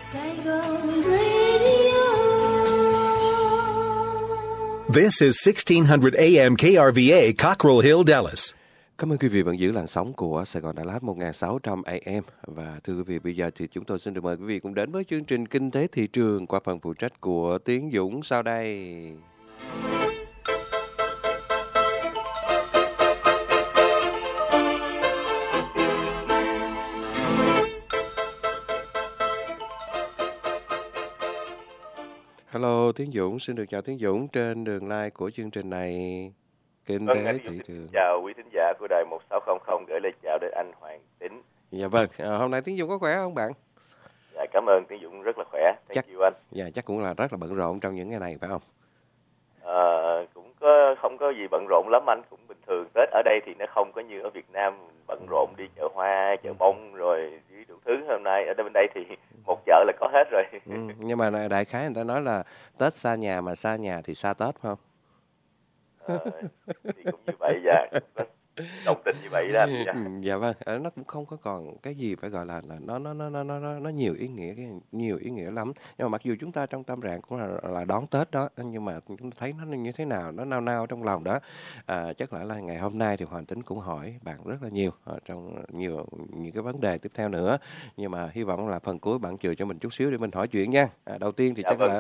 Saigon Radio. This is 1600 AM KRVA, Cockrell Hill, Dallas. Cảm ơn quý vị vẫn giữ làn sóng của Sài Gòn Đà Lạt 1600 AM. Và thưa quý vị, bây giờ thì chúng tôi xin được mời quý vị cùng đến với chương trình Kinh tế thị trường qua phần phụ trách của Tiến Dũng sau đây. Hello, Tiến Dũng, xin được chào Tiến Dũng trên đường live của chương trình này. Kinh tế thị trường. Chào quý thính giả của đài 1600, gửi lời chào đến anh Hoàng Tín. Dạ vâng, hôm nay Tiến Dũng có khỏe không bạn? Dạ, cảm ơn Tiến Dũng rất là khỏe. Thank you anh. Dạ, chắc cũng là rất là bận rộn trong những ngày này phải không? Cũng không có gì bận rộn lắm anh, cũng bình thường. Tết ở đây thì nó không có như ở Việt Nam bận rộn đi chợ hoa, chợ bông rồi đủ thứ. Hôm nay ở bên đây thì một chợ là có hết rồi. Nhưng mà đại khái người ta nói là Tết xa nhà mà xa nhà thì xa Tết phải không? Thì cũng như vậy, dạ, đồng tình như vậy đó. Dạ vâng, nó cũng không có còn cái gì phải gọi là nó nhiều ý nghĩa lắm. Nhưng mà mặc dù chúng ta trong tâm trạng cũng là đón Tết đó, nhưng mà chúng ta thấy nó như thế nào, nó nao nao trong lòng đó. Chắc là ngày hôm nay thì Hoàng Tính cũng hỏi bạn rất là nhiều trong nhiều những cái vấn đề tiếp theo nữa. Nhưng mà hy vọng là phần cuối bạn chừa cho mình chút xíu để mình hỏi chuyện nha. Đầu tiên thì chắc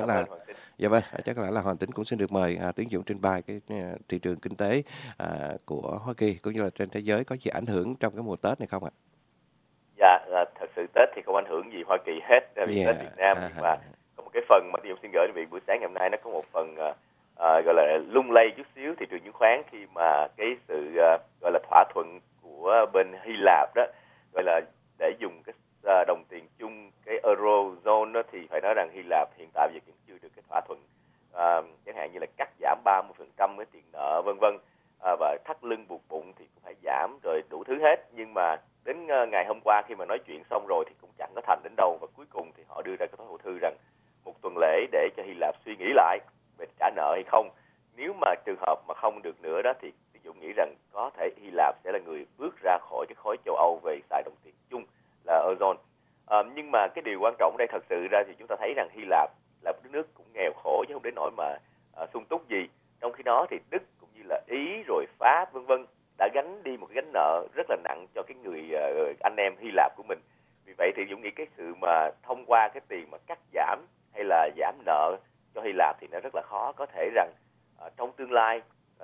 là Hoàng Tính cũng xin được mời Tiến Dũng trình bày cái thị trường kinh tế của Hoa Kỳ cũng như là trên thế giới có gì ảnh hưởng trong cái mùa Tết này không ạ? Dạ, thật sự Tết thì không ảnh hưởng gì Hoa Kỳ hết, vì Tết Việt Nam. Nhưng mà có một cái phần mà Tiến Dũng xin gửi đến vị buổi sáng ngày hôm nay, nó có một phần gọi là lung lay chút xíu thị trường chứng khoán, khi mà cái sự gọi là thỏa thuận của bên Hy Lạp đó, gọi là để dùng cái đồng tiền chung, cái Eurozone đó, thì phải nói rằng Hy Lạp hiện tại giờ cũng chưa được cái thỏa thuận, chẳng hạn như là cắt giảm 30% cái tiền nợ vân vân, và thắt lưng buộc bụng thì cũng phải giảm rồi đủ thứ hết. Nhưng mà đến ngày hôm qua khi mà nói chuyện xong rồi thì cũng chẳng có thành đến đâu, và cuối cùng thì họ đưa ra cái tối hậu thư rằng một tuần lễ để cho Hy Lạp suy nghĩ lại về trả nợ hay không. Nếu mà trường hợp mà không được nữa đó thì Ví dụ nghĩ rằng có thể Hy Lạp sẽ là người bước ra khỏi cái khối châu Âu về xài đồng tiền chung là Eurozone. Nhưng mà cái điều quan trọng ở đây thật sự ra thì chúng ta thấy rằng Hy Lạp là một nước cũng nghèo khổ chứ không đến nỗi mà sung túc gì. Trong khi đó thì Đức cũng như là Ý rồi Pháp vân vân đã gánh đi một cái gánh nợ rất là nặng cho cái người anh em Hy Lạp của mình. Vì vậy thì Dũng nghĩ cái sự mà thông qua cái tiền mà cắt giảm hay là giảm nợ cho Hy Lạp thì nó rất là khó. Có thể rằng trong tương lai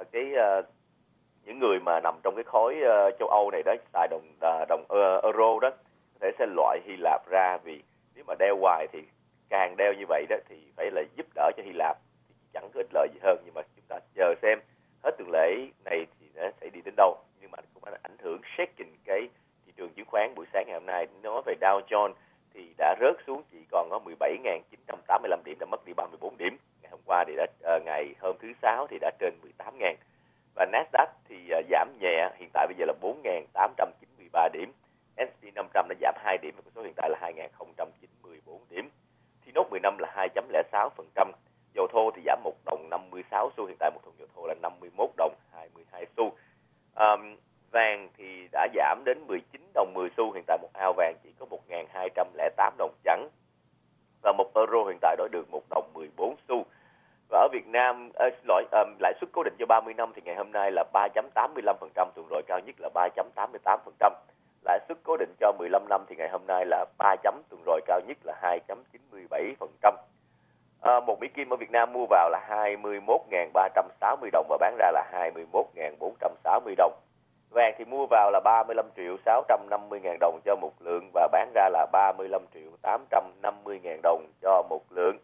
những người mà nằm trong cái khối châu Âu này đó xài đồng euro đó có thể sẽ loại Hy Lạp ra, vì nếu mà đeo hoài thì càng đeo như vậy đó thì phải là giúp đỡ cho Hy Lạp thì chẳng có ích lợi gì hơn. Nhưng mà chúng ta chờ xem hết tuần lễ này thì nó sẽ đi đến đâu. Nhưng mà cũng ảnh hưởng shaking cái thị trường chứng khoán buổi sáng ngày hôm nay. Nói về Dow Jones thì đã rớt xuống chỉ còn có 17.985 điểm, đã mất đi 34 điểm. Ngày hôm qua thì ngày hôm thứ Sáu thì đã trên 18.000. Và Nasdaq thì giảm nhẹ, hiện tại bây giờ là 4.893 điểm. S&P 500 đã giảm 2 điểm và con số hiện tại là 2.094 điểm. Thì nốt 15 là 2.06%. Dầu thô thì giảm 1 đồng 56 xu, hiện tại một thùng dầu thô là 51 đồng 22 xu. Vàng thì đã giảm đến 19 đồng 10 xu, hiện tại một ao vàng chỉ có 1.208 đồng chẵn. Và một euro hiện tại đổi được 1 đồng 14 xu. Và ở Việt Nam, lãi suất cố định cho 30 năm thì ngày hôm nay là 3.85%, tuần rồi cao nhất là 3.88%. Lãi suất cố định cho 15 năm thì ngày hôm nay là 3 chấm, tuần rồi cao nhất là 2.97%. Một Mỹ Kim ở Việt Nam mua vào là 21.360 đồng và bán ra là 21.460 đồng. Vàng thì mua vào là 35.650.000 đồng cho một lượng và bán ra là 35.850.000 đồng cho một lượng.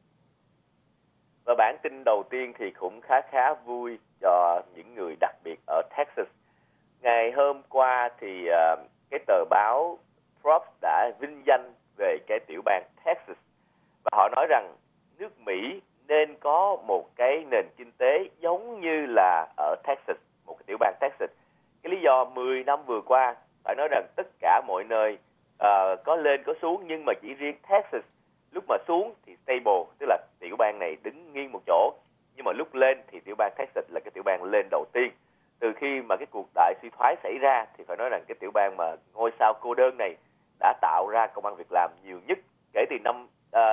Và bản tin đầu tiên thì cũng khá vui cho những người đặc biệt ở Texas. Ngày hôm qua thì cái tờ báo Forbes đã vinh danh về cái tiểu bang Texas. Và họ nói rằng nước Mỹ nên có một cái nền kinh tế giống như là ở Texas, một cái tiểu bang Texas. Cái lý do 10 năm vừa qua, phải nói rằng tất cả mọi nơi có lên có xuống, nhưng mà chỉ riêng Texas lúc mà xuống thì stable, tức là tiểu bang này đứng nghiêng một chỗ. Nhưng mà lúc lên thì tiểu bang Texas là cái tiểu bang lên đầu tiên. Từ khi mà cái cuộc đại suy thoái xảy ra thì phải nói rằng cái tiểu bang mà ngôi sao cô đơn này đã tạo ra công ăn việc làm nhiều nhất kể từ năm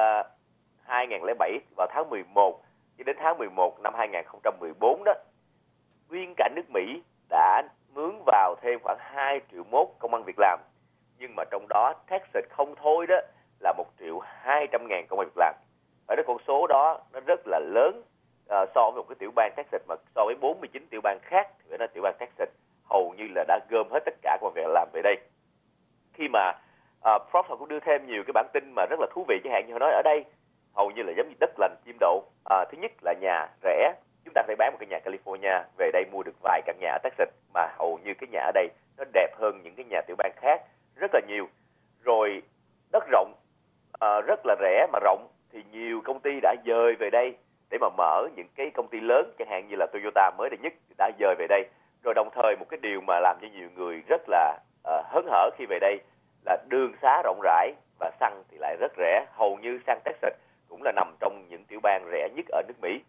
2007 vào tháng 11 cho đến tháng 11 năm 2014 đó, nguyên cả nước Mỹ đã mướn vào thêm khoảng 2,1 triệu công ăn việc làm. Nhưng mà trong đó Texas không thôi đó là 1,2 triệu công ăn việc làm. Ở cái con số đó nó rất là lớn so với một cái tiểu bang Texas, mà so với 49 tiểu bang khác thì phải nói tiểu bang Texas hầu như là đã gom hết tất cả công việc làm về đây. Khi mà Forbes họ cũng đưa thêm nhiều cái bản tin mà rất là thú vị, chẳng hạn như họ nói ở đây hầu như là giống như đất lành chim đậu. Thứ nhất là nhà rẻ, chúng ta phải bán một cái nhà California về đây mua được vài căn nhà ở Texas, mà hầu như cái nhà ở đây nó đẹp hơn những cái nhà tiểu bang khác rất là nhiều. Rồi đất rộng, rất là rẻ mà rộng, thì nhiều công ty đã dời về đây để mà mở những cái công ty lớn, chẳng hạn như là Toyota mới đây nhất đã dời về đây. Rồi đồng thời một cái điều mà làm cho nhiều người rất là hớn hở khi về đây là đường xá rộng rãi và xăng thì lại rất rẻ. Hầu như xăng Texas cũng là nằm trong những tiểu bang rẻ nhất ở nước Mỹ.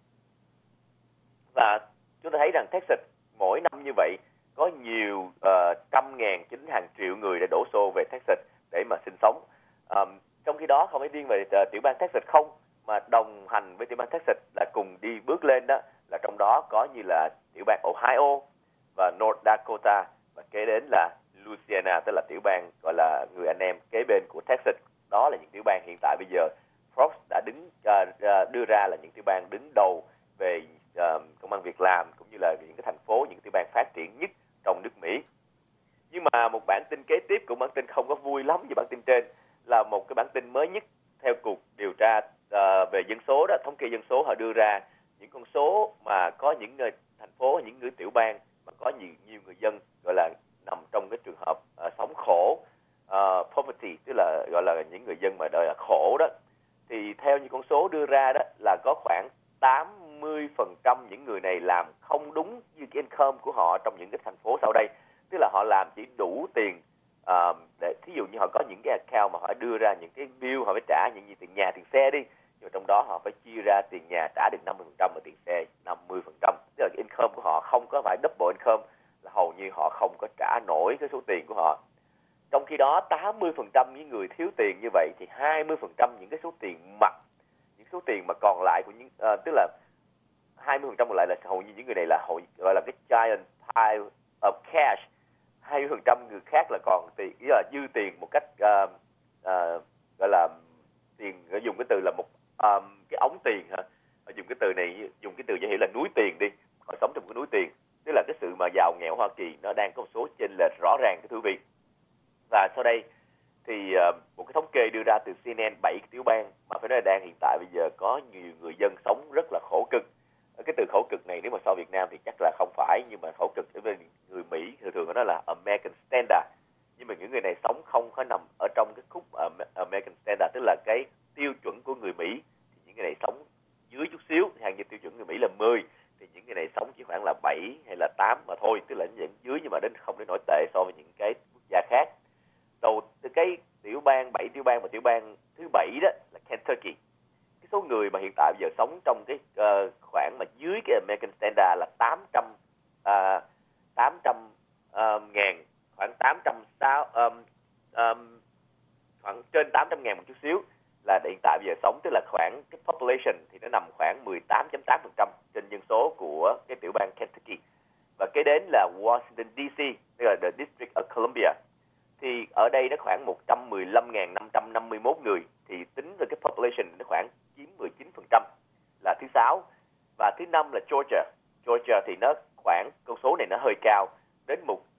Và chúng ta thấy rằng Texas mỗi năm như vậy có nhiều trăm ngàn, chính hàng triệu người đã đổ xô về Texas để mà sinh sống. Trong khi đó không phải riêng về tiểu bang Texas không, mà đồng hành với tiểu bang Texas là cùng đi bước lên đó là trong đó có như là tiểu bang Ohio và North Dakota, và kế đến là Louisiana, tức là tiểu bang gọi là người anh em kế bên của Texas. Đó là những tiểu bang hiện tại bây giờ Forbes đã đưa ra là những tiểu bang đứng đầu về công ăn việc làm, cũng như là những cái thành phố, những tiểu bang phát triển nhất trong nước Mỹ. Nhưng mà một bản tin kế tiếp của bản tin không có vui lắm như bản tin trên, là một cái bản tin mới nhất theo Cục Điều tra về dân số đó, thống kê dân số. Họ đưa ra những con số mà có những thành phố, những người tiểu bang mà có nhiều người dân gọi là nằm trong cái trường hợp sống khổ, poverty, tức là gọi là những người dân mà đời là khổ đó. Thì theo những con số đưa ra đó là có khoảng 80% những người này làm không đúng như cái income của họ trong những cái thành phố sau đây. Tức là họ làm chỉ đủ tiền để, thí dụ như họ có những cái account mà họ đưa ra những cái bill, họ phải trả những gì, tiền nhà, tiền xe đi, nhưng trong đó họ phải chia ra tiền nhà trả được 50% và tiền xe 50%. Tức là cái income của họ không có phải double income, là hầu như họ không có trả nổi cái số tiền của họ. Trong khi đó 80% những người thiếu tiền như vậy thì 20% những cái số tiền mặt, những số tiền mà còn lại của những tức là 20% còn lại là hầu như những người này là gọi là cái giant pile of cash. 20% người khác là còn tiền, ý là dư tiền một cách gọi là tiền, dùng cái từ là một cái ống tiền ha. Dùng cái từ này, dùng cái từ dễ hiểu là núi tiền đi. Họ sống trong một cái núi tiền. Tức là cái sự mà giàu nghèo Hoa Kỳ nó đang có một số chênh lệch rõ ràng, cái thú vị. Và sau đây thì một cái thống kê đưa ra từ CNN 7 tiểu bang mà phải nói là đang hiện tại bây giờ có nhiều người dân sống rất là khổ cực. Cái từ khổ cực này nếu mà so Việt Nam thì chắc là không phải, nhưng mà khổ cực đối với người Mỹ thường nó là American Standard. Nhưng mà những người này sống không có nằm ở trong cái khúc American Standard, tức là cái tiêu chuẩn của người Mỹ. Thì những người này sống dưới chút xíu, hàng như tiêu chuẩn người Mỹ là 10, thì những người này sống chỉ khoảng là 7 hay là 8 mà thôi, tức là những dưới nhưng mà không đến nổi tệ so với những cái quốc gia khác. Đầu từ cái tiểu bang 7 tiểu bang, và tiểu bang thứ 7 đó là Kentucky. Cái số người mà hiện tại bây giờ sống trong cái khoảng mà dưới cái American Standard là 800 ngàn, khoảng 860 khoảng trên 800 ngàn một chút xíu là hiện tại bây giờ sống, tức là khoảng cái population thì nó nằm khoảng 18.8% trên dân số của cái tiểu bang Kentucky. Và kế đến là Washington DC, tức là the District of Columbia. Thì ở đây nó khoảng 115.551 người, thì tính về cái population nó khoảng chiếm 19%, là thứ 6. Và thứ 5 là Georgia. Georgia thì nó khoảng, con số này nó hơi cao, đến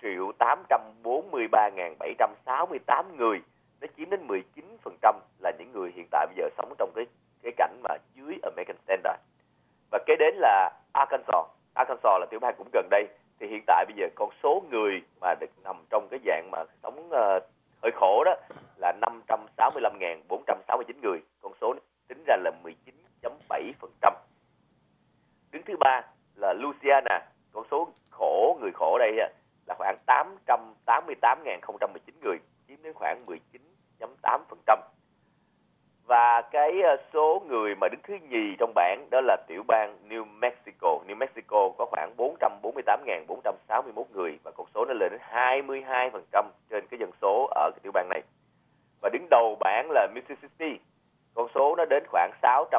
1.843.768 người, nó chiếm đến 19% là những người hiện tại bây giờ sống trong cái cảnh mà dưới American Standard. Và kế đến là Arkansas. Arkansas là tiểu bang cũng gần đây, thì hiện tại bây giờ con số người mà được nằm trong cái dạng mà sống hơi khổ đó là 565.469 người, con số tính ra là 19.7%. Đứng thứ 3 là Louisiana, con số người khổ đây là khoảng 888.019 người, chiếm đến khoảng 19.8%. Và cái số người mà đứng thứ nhì trong bảng đó là tiểu bang New Mexico. New Mexico có khoảng 448.461 người, và con số nó lên đến 22% trên cái dân số ở cái tiểu bang này. Và đứng đầu bảng là Mississippi. con số nó đến khoảng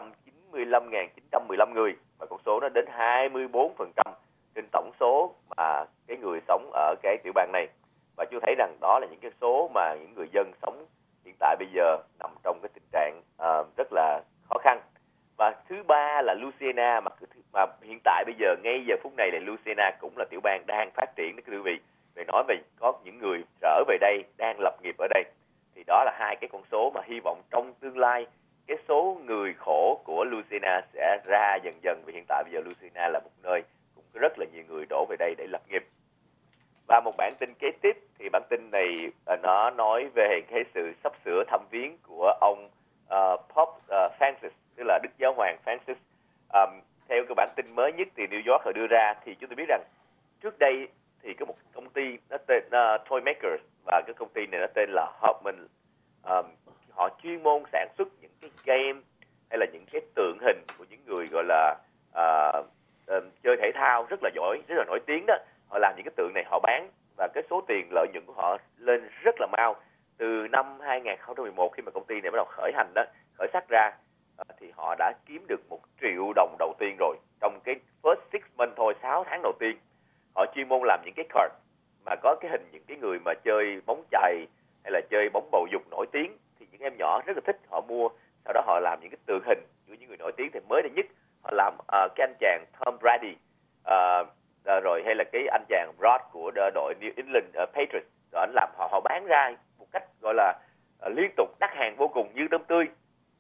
695.915 người, và con số nó đến 24% trên tổng số mà cái người sống ở cái tiểu bang này. Và chú thấy rằng đó là những cái số mà những người dân sống hiện tại bây giờ nằm trong cái tình trạng rất là khó khăn. Và thứ ba là Louisiana, mà hiện tại bây giờ ngay giờ phút này là Louisiana cũng là tiểu bang đang phát triển đó quý vị. Về nói về có những người trở về đây đang lập nghiệp ở đây, thì đó là hai cái con số mà hy vọng trong tương lai cái số người khổ của Louisiana sẽ ra dần dần. Vì hiện tại bây giờ Louisiana là một nơi cũng rất là nhiều người đổ về đây để lập nghiệp. Và một bản tin kế tiếp thì bản tin này nó nói về cái sự sắp sửa thăm viếng của ông Pope Francis, tức là Đức Giáo hoàng Francis. Theo cái bản tin mới nhất thì New York họ đưa ra, thì chúng tôi biết rằng trước đây thì có một công ty nó tên Toy Makers, và cái công ty này nó tên là Hoffman. Họ chuyên môn sản xuất những cái game hay là những cái tượng hình của những người gọi là chơi thể thao rất là giỏi, rất là nổi tiếng đó. Họ làm những cái tượng này họ bán, và cái số tiền lợi nhuận của họ lên rất là mau. Từ năm 2011 khi mà công ty này bắt đầu khởi sắc ra, thì họ đã kiếm được $1 triệu đầu tiên rồi trong cái first 6 months thôi, 6 tháng đầu tiên. Họ chuyên môn làm những cái card mà có cái hình những cái người mà chơi bóng chày hay là chơi bóng bầu dục nổi tiếng, thì những em nhỏ rất là thích, họ mua. Sau đó họ làm những cái tượng hình của những người nổi tiếng. Thì mới đây nhất họ làm cái anh chàng Tom Brady, rồi hay là cái anh chàng Rod của đội New England Patriots, rồi anh làm họ bán ra một cách gọi là liên tục, đắt hàng vô cùng như tôm tươi.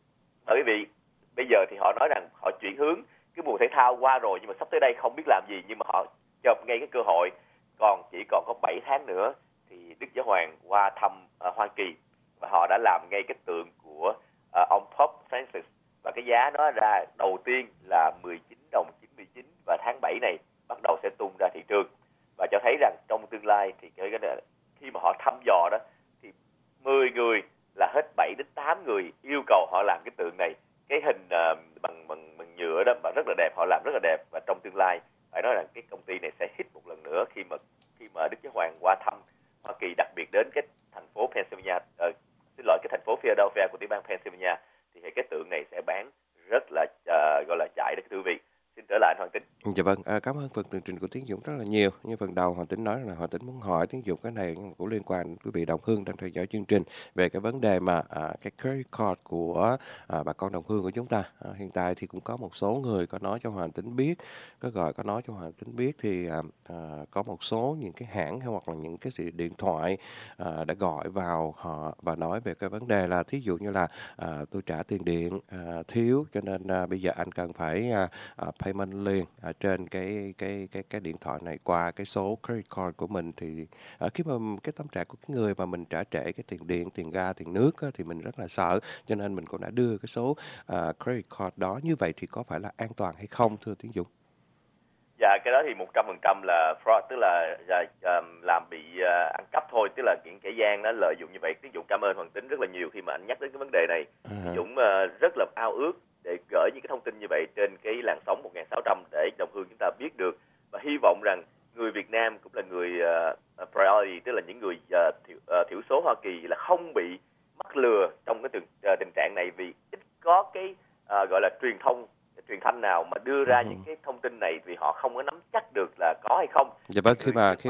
Bởi vì bây giờ thì họ nói rằng họ chuyển hướng cái mùa thể thao qua rồi, nhưng mà sắp tới đây không biết làm gì, nhưng mà họ chộp ngay cái cơ hội. Chỉ còn có 7 tháng nữa thì Đức Giáo hoàng qua thăm Hoa Kỳ, và họ đã làm ngay cái tượng của ông Pope Francis, và cái giá nó ra đầu tiên là $19.99, và tháng 7 này bắt đầu sẽ tung ra thị trường. Và cho thấy rằng trong tương lai thì khi mà họ thăm dò đó thì 10 người là hết 7 đến 8 người yêu cầu họ làm cái tượng này, cái hình bằng nhựa đó, và rất là đẹp, họ làm rất là đẹp. Và trong tương lai phải nói rằng cái công ty này sẽ hit một lần nữa khi mà Đức Giáo hoàng qua thăm Hoa Kỳ, đặc biệt đến cái thành phố Pennsylvania, cái thành phố Philadelphia của tiểu bang Pennsylvania, thì cái tượng này sẽ bán rất là gọi là chạy đó quý vị. Xin trở lại anh Hoàng Tính. Dạ vâng, cảm ơn phần tường trình của Tiến Dũng rất là nhiều. Như phần đầu Hoàng Tính nói là Hoàng Tính muốn hỏi Tiến Dũng cái này cũng liên quan quý vị đồng hương đang theo dõi chương trình về cái vấn đề mà cái credit card của bà con đồng hương của chúng ta. Hiện tại thì cũng có một số người có nói cho Hoàng Tính biết, có nói cho Hoàng Tính biết thì có một số những cái hãng hay hoặc là những cái điện thoại đã gọi vào họ và nói về cái vấn đề là thí dụ như là tôi trả tiền điện thiếu, cho nên bây giờ anh cần phải payment liền trên cái điện thoại này qua cái số credit card của mình. Thì khi mà cái tâm trạng của cái người mà mình trả trễ cái tiền điện, tiền ga, tiền nước á, thì mình rất là sợ, cho nên mình cũng đã đưa cái số credit card đó. Như vậy thì có phải là an toàn hay không thưa Tiến Dũng? Dạ, cái đó thì 100% là fraud, tức là làm bị ăn cắp thôi, tức là những kẻ gian nó lợi dụng như vậy. Tiến Dũng cảm ơn Hoàng Tính rất là nhiều khi mà anh nhắc đến cái vấn đề này. Tiến Dũng rất là ao ước để gửi những cái thông tin như vậy trên cái làn sóng 1600 để đồng hương chúng ta biết được, và hy vọng rằng người Việt Nam cũng là người priority, tức là những người thiểu số Hoa Kỳ là không bị mắc lừa trong cái tình trạng này, vì ít có cái gọi là truyền thanh nào mà đưa ra những cái thông tin này, vì họ không có nắm chắc được là có hay không. Dạ vâng,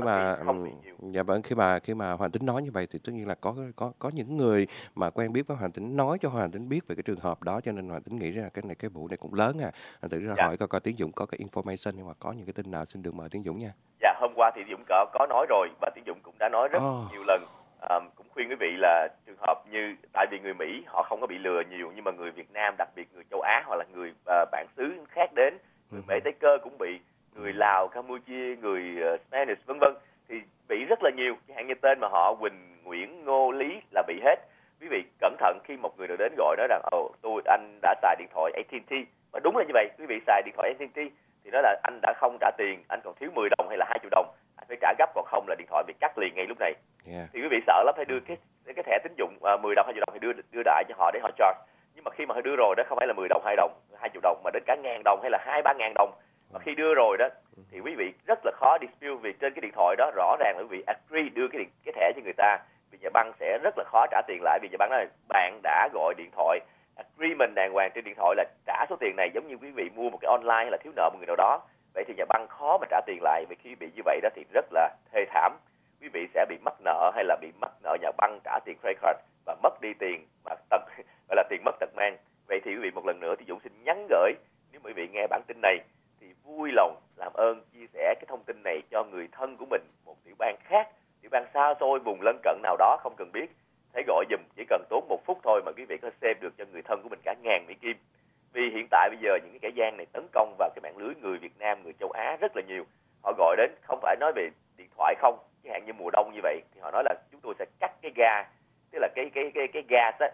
khi mà Hoàng Tính nói như vậy thì tất nhiên là có những người mà quen biết với Hoàng Tính nói cho Hoàng Tính biết về cái trường hợp đó, cho nên Hoàng Tính nghĩ ra cái vụ này cũng lớn Hoàng Tính ra hỏi coi Tiến Dũng có cái information nhưng mà có những cái tin nào, xin được mời Tiến Dũng nha. Dạ, hôm qua thì Dũng có nói rồi, và Tiến Dũng cũng đã nói rất nhiều lần. Cũng khuyên quý vị là trường hợp như, tại vì người Mỹ họ không có bị lừa nhiều, nhưng mà người Việt Nam, đặc biệt người châu Á hoặc là người bản xứ khác đến, người Mễ Tây Cơ cũng bị, người Lào, Campuchia, người Spanish vân vân, thì bị rất là nhiều. Chẳng hạn như tên mà họ Quỳnh, Nguyễn, Ngô, Lý là bị hết. Quý vị cẩn thận khi một người nào đến gọi nói rằng anh đã xài điện thoại AT&T, và đúng là như vậy. Quý vị xài điện thoại AT&T thì nói là anh đã không trả tiền, anh còn thiếu 10 đồng hay là 20 đồng, anh phải trả gấp, còn không là điện thoại bị cắt liền ngay lúc này. Thì quý vị sợ lắm, phải đưa cái thẻ tín dụng 10 đồng 20 đồng thì đưa đại cho họ để họ charge. Nhưng mà khi mà họ đưa rồi đó, không phải là 10 đồng 2 đồng 20 đồng mà đến cả 1.000 đồng hay là 2-3 ngàn đồng. Và khi đưa rồi đó thì quý vị rất là khó dispute, vì trên cái điện thoại đó rõ ràng là quý vị agree đưa cái thẻ cho người ta, vì nhà băng sẽ rất là khó trả tiền lại, vì nhà băng nói là bạn đã gọi điện thoại agreement đàng hoàng trên điện thoại là trả số tiền này, giống như quý vị mua một cái online hay là thiếu nợ một người nào đó. Vậy thì nhà băng khó mà trả tiền lại, vì khi bị như vậy đó thì rất là thê thảm. Quý vị sẽ bị mắc nợ hay là bị mắc nợ nhà băng trả tiền credit card và mất đi tiền mà gọi là tiền mất tật mang. Vậy thì quý vị một lần nữa thì Dũng xin nhắn gửi, nếu quý vị nghe bản tin này thì vui lòng làm ơn chia sẻ cái thông tin này cho người thân của mình, một tiểu bang khác, tiểu bang xa xôi vùng lân cận nào đó không cần biết, hãy gọi giùm, chỉ cần tốn 1 phút thôi mà quý vị có xem được cho người thân của mình cả ngàn Mỹ Kim. Vì hiện tại bây giờ những cái kẻ gian này tấn công vào cái mạng lưới người Việt Nam, người châu Á rất là nhiều. Họ gọi đến không phải nói về điện thoại không, chẳng hạn như mùa đông như vậy thì họ nói là chúng tôi sẽ cắt cái ga, tức là cái gas á,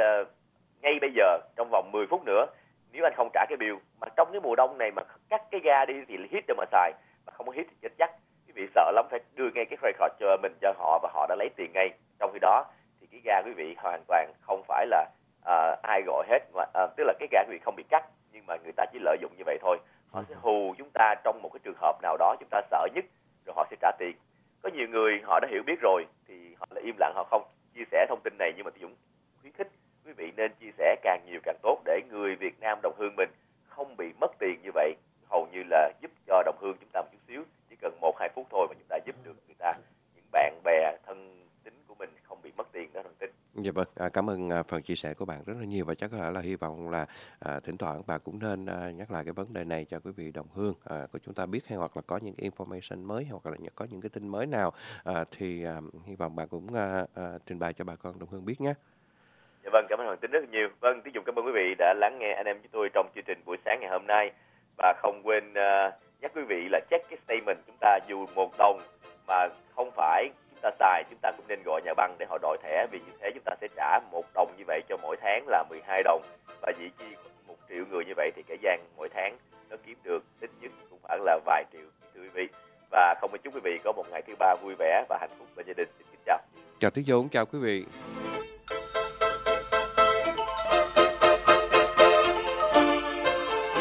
ngay bây giờ trong vòng 10 phút nữa nếu anh không trả cái bill. Mà trong cái mùa đông này mà cắt cái ga đi thì hít đâu mà xài, mà không có hít thì chết chắc. Quý vị sợ lắm, phải đưa ngay cái credit card cho mình cho họ và họ đã lấy tiền ngay. Trong khi đó thì cái ga quý vị hoàn toàn không phải là ai gọi hết, tức là cái ga quý vị không bị cắt, nhưng mà người ta chỉ lợi dụng như vậy thôi. Họ sẽ hù chúng ta trong một cái trường hợp nào đó chúng ta sợ nhất, rồi họ sẽ trả tiền. Có nhiều người họ đã hiểu biết rồi thì họ là im lặng, họ không chia sẻ thông tin này, nhưng mà Dũng khuyến khích quý vị nên chia sẻ càng nhiều càng tốt để người Việt Nam đồng hương mình không bị mất tiền như vậy. Hầu như là giúp cho đồng hương chúng ta một chút xíu, chỉ cần 1-2 phút thôi mà chúng ta giúp được người ta, những bạn bè thân tín của mình không bị mất tiền đó thân tín. Dạ vâng, cảm ơn phần chia sẻ của bạn rất là nhiều, và chắc là hy vọng là thỉnh thoảng bà cũng nên nhắc lại cái vấn đề này cho quý vị đồng hương của chúng ta biết, hay hoặc là có những cái information mới hoặc là có những cái tin mới nào thì hy vọng bà cũng trình bày cho bà con đồng hương biết nhé. Dạ vâng, cảm ơn Hoàng Tính rất nhiều. Vâng, tiếp tục cảm ơn quý vị đã lắng nghe anh em chúng tôi trong chương trình buổi sáng ngày hôm nay. Và không quên nhắc quý vị là check cái statement chúng ta, dù $1 mà không phải chúng ta xài, chúng ta cũng nên gọi nhà băng để họ đổi thẻ, vì như thế chúng ta sẽ trả $1 như vậy cho mỗi tháng là $12. Và dĩ chi 1 triệu người như vậy thì kẻ gian mỗi tháng nó kiếm được ít nhất cũng khoảng là vài triệu, thưa quý vị. Và không quên chúc quý vị có một ngày thứ ba vui vẻ và hạnh phúc bên gia đình. Xin kính chào. Chào Tiến Dũng, chào quý vị.